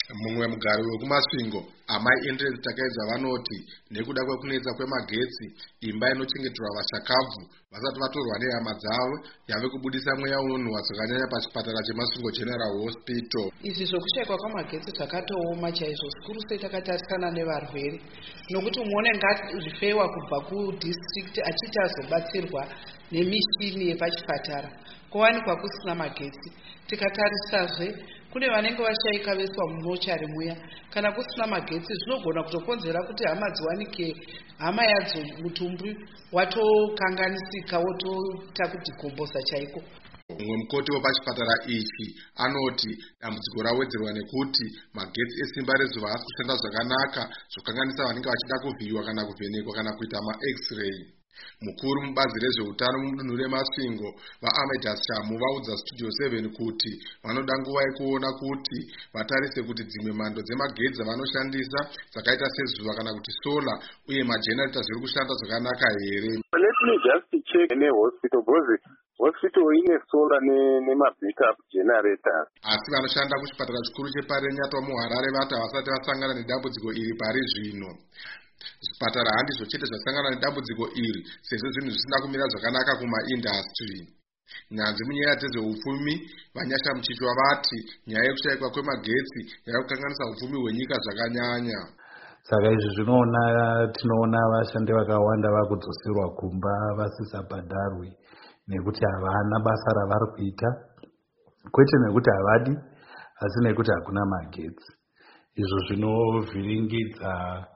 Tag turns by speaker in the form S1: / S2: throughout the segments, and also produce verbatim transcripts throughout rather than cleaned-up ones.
S1: Mumwe mugari wekumasvingo amai Endrance Takaedza vanoti nekuda kwekunetsa kwemagetsi imba inochengeterwa vashakabvu vasati vatorwa nehama dzavo yave kubudisa mweya unonhuhwa zvakanyanya pachipatara chemasvingo General Hospital.
S2: Izvi zvokushayikwa kwamagetsi zvakatooma chaizvo, zvikuru sei takatarisana nevarwere, nokuti muone Ngatifewa kubva kudistrict achiti azobatsirwa nemishini yepachipatara kuwanikwa kusina magetsi. Tikatarisazve kune vanenge vashayika veswa mumochari muya, kana kusina magetsi zvinogona kutokonzera kuti hama dziwanike hama yadzo mutumbi watokanganisika wotoita kudhikombosa chaiko.
S1: Mumwe mukoti wepachipatara ichi anoti dambudziko rawedzerwa nekuti magetsi esimba rezuva haasi kushanda zvakanaka, zvokanganisa vanenge vachida kuvhiyiwa kana kuvhenekwa kana kuita ma-x-ray. Mukuru mubazi rezveutano mudunhu remasvingo vaAmidas Shamu vaudza Studio seven kuti vanoda nguva yekuona kuti vatarise kuti dzimwe mhando dzemagetsi vanoshandisa dzakaita sezuva kana kuti sola uye majenereta zviri kushanda zvakanaka here.
S3: Let me just check nehospital because hospital ine sola nema-backup generators.
S1: Asi vanoshanda kuchipatara chikuru cheParenyatwa muHarare vati havasati vasangana nedambudziko iri pari zvino. Zvipatara handizvo chete zvasangana nedambudziko iri sezvo zvinhu zvisina kumira zvakanaka kumaindastry. Nyanzvi munyaya dzezveupfumi Vanyasha Muchichwa vati nyaya yekushayikwa kwemagetsi yava kukanganisa upfumi hwenyika zvakanyanya.
S4: Saka izvi zvinoona tinoona vashandi vakawanda vakudzoserwa kumba vasisabhadharwi nekuti havana basa ravari kuita, kwete nekuti havadi asi nekuti hakuna magetsi. Izvo zvinovhiringidza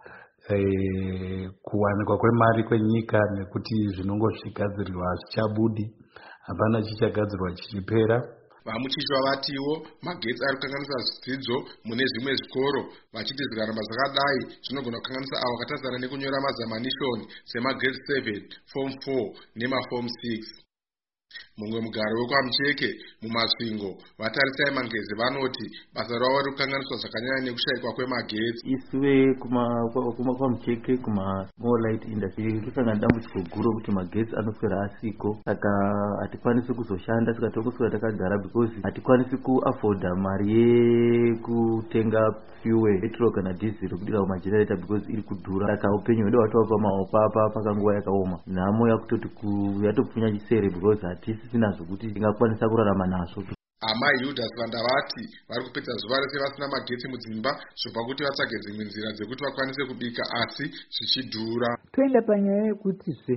S4: Eh, kuwanikwa kwemari kwenyika nekuti zvinongozvigadzirirwa zvichabudi, hapana chichagadzirwa chichipera.
S1: Vamuchichwa vatiwo magetsi ari kukanganisa zvidzidzo mune zvimwe zvikoro, vachiti zvikaramba zvakadai zvinogona kukanganisa avo vakatarisana nekunyora mazamanishoni semagrade seven, form four nemaform six. Mumwe mugari wekwaMucheke mumasvingo vatarisai Mangezi vanoti basa ravo riri kukanganiswa zvakanyanya nekushayikwa kwemagetsi.
S5: Isuwe kwaMucheke kuma small light industry kusangana dambudziko guru kuti magetsi anoswera asiko, saka hatikwanisi kuzoshanda saka tokuswera takagara because hatikwanisi kuafoda mari yekutenga fuel petrol kana diesel kudira kumagenerator because iri kudhura, saka upenyu hwedu hwatova pamaopapa pakanguva yakaoma. Nhamo yakutoti yatopfunya chisere because hatisisina zvokuti tingakwanisa kurarama nazvo.
S1: Amai Yudas Vandavati vari kupedza zuva rese vasina magetsi mudzimba zvobva kuti vatsvage dzimwe nzira dzekuti vakwanise kubika asi zvichidhura.
S6: Toenda panyaya yekutizve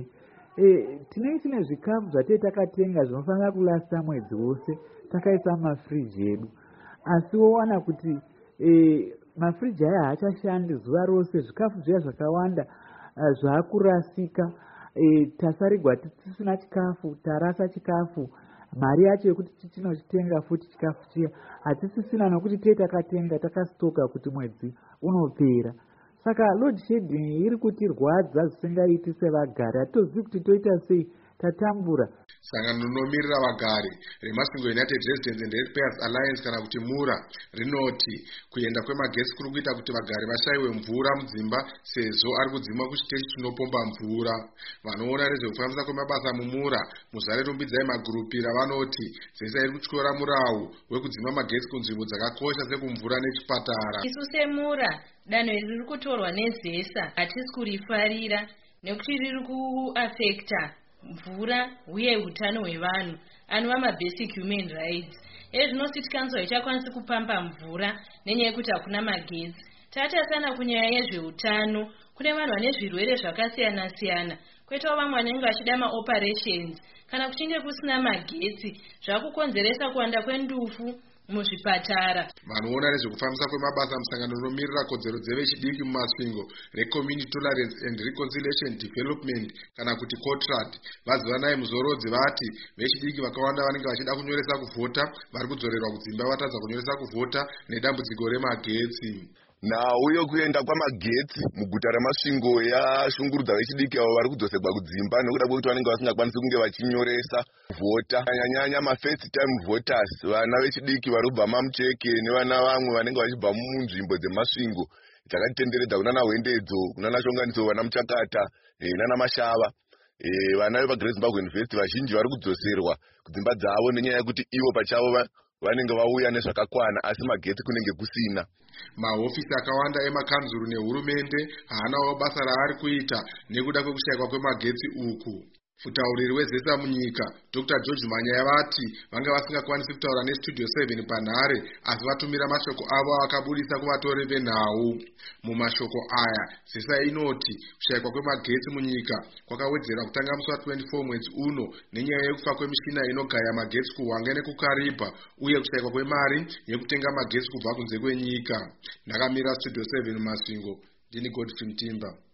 S6: e, tinenge tine zvikafu zvatei takatenga zvinofanira kulasta mwedzi wose takaisa mumafriji edu, asi wowana kuti e, mafriji aya haachashandi zuva rose, zvikafu zviya zvakawanda uh, zvaakurasika. E, tasarigwa tisina chikafu, tarasa chikafu, mari yacho yekuti tichinochitenga futi chikafu chiya hatisisina nokuti tei takatenga takastoka kuti mwedzi unopera. Saka load shedding iri kutirwadza zvisingaiti sevagari, hatozivi kuti toita sei, tatambura.
S1: Sangano rinomirira vagari remasvingo United Residents and Ratepayers Alliance kana kuti MURA rinoti kuenda kwemagetsi kuri kuita kuti vagari vashayiwe mvura mudzimba sezvo ari kudzima kuchiteshi chinopomba mvura. Vanoona nezvekufambisa kwemabasa muMURA Muzare Rumbidzai Magurupira vanoti ZESA iri kutyora murau wekudzima magetsi kunzvimbo dzakakosha sekumvura nechipatara.
S7: Isu seMURA danho iri riri kutorwa neZESA hatisi kurifarira nekuti riri kuafekta mvura uye utano hwevanhu anova mabasic human rights. Izvi zvinositikaniswa ichakwanisi kupamba mvura nenyaya yekuti hakuna magetsi. Tatarisana kunyaya yezveutano, kune vanhu vane zvirwere zvakasiyana siyana, kwoitawo vamwe vanenge vachida maoperations. Kana kuchinge kusina magetsi zvakukonzeresa kuwanda kwendufu muzvipatara.
S1: Vanoona nezvekufambisa kwemabasa musangano rinomirira kodzero dzevechidiki mumasvingo reCommunity Tolerance and Reconciliation Development kana kuti COTRAD vazivanai Muzorodzi vati vechidiki vakawanda vanenge vachida kunyoresa kuvhota vari kudzorerwa kudzimba vatadza kunyoresa kuvhota nedambudziko remagetsi.
S8: Nauyo kuenda kwamagetsi muguta remasvingo yashungurudza vechidiki avo vari kudzoserwa kudzimba nekuda kwekuti vanenge vasingakwanisi kunge vachinyoresa vhota. Nyanyanya ma-first time voters, vana vechidiki vari kubva maMucheke nevana vamwe vanenge vachibva munzvimbo dzemasvingo dzakatitenderedza kunana Hwendedzo, kunana Shonganiso, vana Muchakata e, nana Mashava. E, vana vepaGreat Zimbabwe University vazhinji vari kudzoserwa kudzimba dzavo nenyaya yekuti ivo pachavo vanenge vauya nezvakakwana asi magetsi kunenge kusina.
S1: Mahofisi akawanda emakanzuru nehurumende haanawo basa raari kuita nekuda kwekushayikwa kwemagetsi uku. Mutauriri wezesa munyika Doctor George Manyaya vati vanga vasingakwanisi kutaura neStudio seven panhare asi vatumira mashoko avo akabudisa kuvatori venhau. Mumashoko aya zesa inoti kushayikwa kwemagetsi munyika kwakawedzera kutanga musi wa twenty-four mwedzi uno nenyaya yekufa kwemishina inogaya magetsi kuhwange nekuKariba uye kushayikwa kwemari yekutenga magetsi kubva kunze kwenyika. Ndakamira Studio seven Masvingo, ndini Godfrey Mtimba.